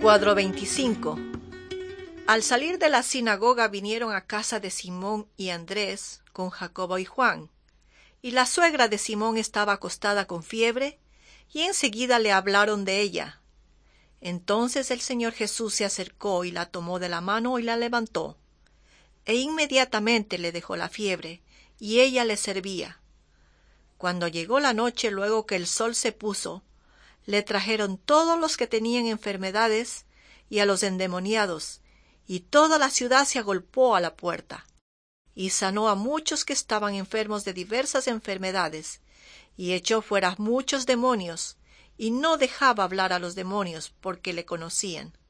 Cuadro 25. Al salir de la sinagoga vinieron a casa de Simón y Andrés con Jacobo y Juan. Y la suegra de Simón estaba acostada con fiebre, y enseguida le hablaron de ella. Entonces el Señor Jesús se acercó y la tomó de la mano y la levantó. E inmediatamente le dejó la fiebre, y ella le servía. Cuando llegó la noche, luego que el sol se puso, le trajeron todos los que tenían enfermedades y a los endemoniados, y toda la ciudad se agolpó a la puerta. Y sanó a muchos que estaban enfermos de diversas enfermedades, y echó fuera muchos demonios, y no dejaba hablar a los demonios, porque le conocían.